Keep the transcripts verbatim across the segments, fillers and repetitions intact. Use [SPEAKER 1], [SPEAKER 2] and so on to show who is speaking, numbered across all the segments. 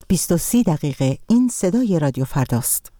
[SPEAKER 1] بیست و سی دقیقه. این صدای رادیو فرداست.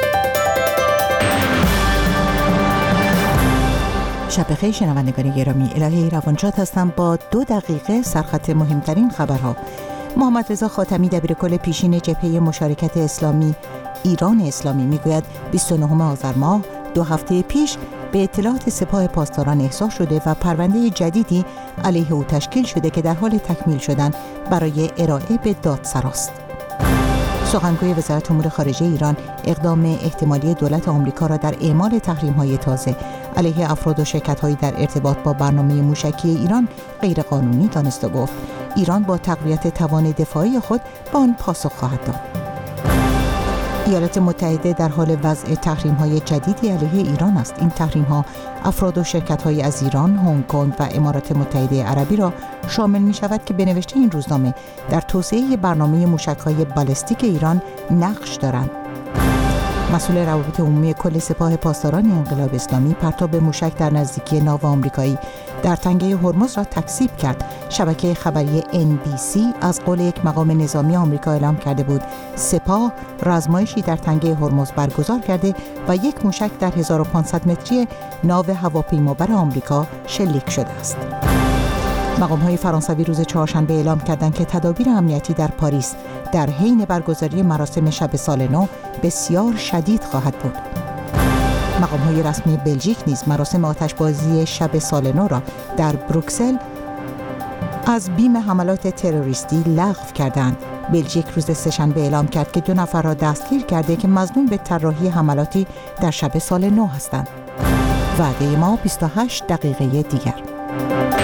[SPEAKER 1] شب بخیر شنوندگان گرامی، الهی روانشاد هستم با دو دقیقه سرخط مهمترین خبرها. محمد رضا خاتمی دبیرکل پیشین جبهه مشارکت اسلامی ایران اسلامی میگوید بیست و نهم آذر ماه دو هفته پیش به اطلاعات سپاه پاسداران احضار شده و پرونده جدیدی علیه او تشکیل شده که در حال تکمیل شدن برای ارائه به دادسراست. سخنگوی وزارت امور خارجه ایران اقدام احتمالی دولت آمریکا را در اعمال تحریم‌های تازه علیه افراد و شرکت‌هایی در ارتباط با برنامه موشکی ایران غیرقانونی دانست و گفت ایران با تقویت توان دفاعی خود به آن پاسخ خواهد داد. ایالات متحده در حال وضع تحریم‌های جدیدی علیه ایران است. این تحریم‌ها افراد و شرکت‌های از ایران، هنگ کنگ و امارات متحده عربی را شامل می‌شود که به نوشته این روزنامه در توسعه برنامه موشک‌های بالستیک ایران نقش دارند. مسئول روابط عمومی کل سپاه پاسداران انقلاب اسلامی پرتاب موشک در نزدیکی ناو آمریکایی در تنگه هرمز را تکذیب کرد. شبکه خبری ان بی سی از قول یک مقام نظامی آمریکا اعلام کرده بود سپاه رزمایشی در تنگه هرمز برگزار کرده و یک موشک در هزار و پانصد متری ناو هواپیمابر آمریکا شلیک شده است. مقام‌های فرانسوی روز چهارشنبه اعلام کردند که تدابیر امنیتی در پاریس در حین برگزاری مراسم شب سال نو بسیار شدید خواهد بود. مقام‌های رسمی بلژیک نیز مراسم آتشبازی شب سال نو را در بروکسل از بیم حملات تروریستی لغو کردند. بلژیک روز سه‌شنبه اعلام کرد که دو نفر را دستگیر کرده که مظنون به طراحی حملاتی در شب سال نو هستند. وعده ما بیست و هشت دقیقه دیگر.